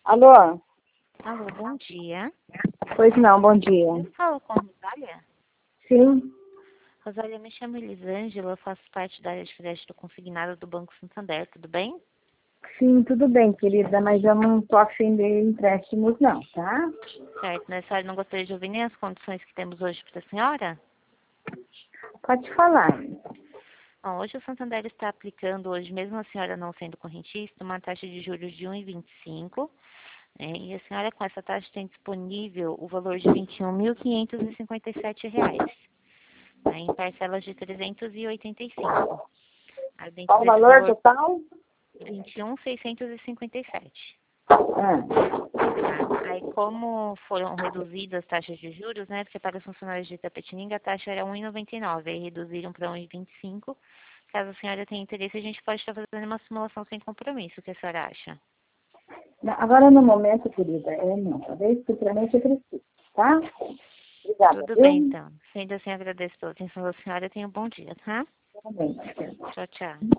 Alô? Alô, bom dia. Pois não, bom dia. Eu falo com a Rosália. Sim, Rosália, me chamo Elisângela, eu faço parte da área de crédito consignado do Banco Santander, tudo bem? sim, tudo bem, querida, mas eu não tô afim de empréstimos não, tá? Certo, né? A senhora não gostaria de ouvir nem as condições que temos hoje para a senhora? Pode falar. Bom, hoje o Santander está aplicando, hoje mesmo a senhora não sendo correntista, uma taxa de juros de 1,25, né? E a senhora com essa taxa tem disponível o valor de R$ 21.557, né, em parcelas de 385. Aí dentro Qual o desse valor valor, total? 21.657. Ah, Tá? Aí, como foram reduzidas as taxas de juros, né? Porque para os funcionários de Itapetininga a taxa era 1,99, aí reduziram para 1,25. Caso a senhora tenha interesse, a gente pode estar fazendo uma simulação sem compromisso. O que a senhora acha? agora no momento, querida, não, talvez futuramente eu preciso, tá? Obrigada, Tudo bem, viu? então. Sendo assim, agradeço pela atenção da senhora e tenha um bom dia, tá? Realmente. Tchau, tchau.